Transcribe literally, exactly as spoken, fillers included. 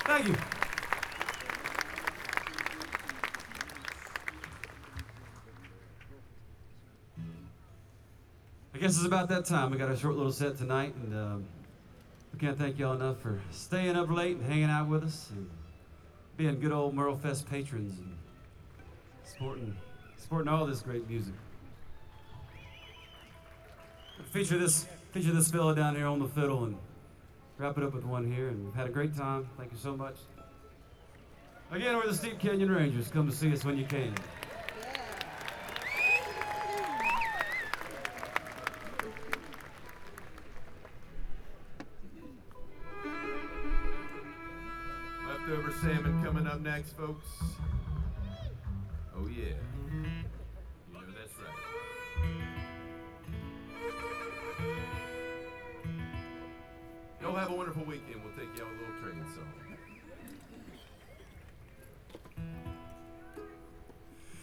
Thank you. I guess it's about that time. We got a short little set tonight, and um, we can't thank y'all enough for staying up late and hanging out with us and being good old Merle Fest patrons and supporting, supporting all this great music. Feature this, feature this fella down here on the fiddle and wrap it up with one here. And we've had a great time. Thank you so much. Again, we're the Steep Canyon Rangers. Come to see us when you can. Leftover salmon coming up next, folks. Oh yeah. You know that's right. Y'all have a wonderful weekend. We'll take y'all a little train somewhere.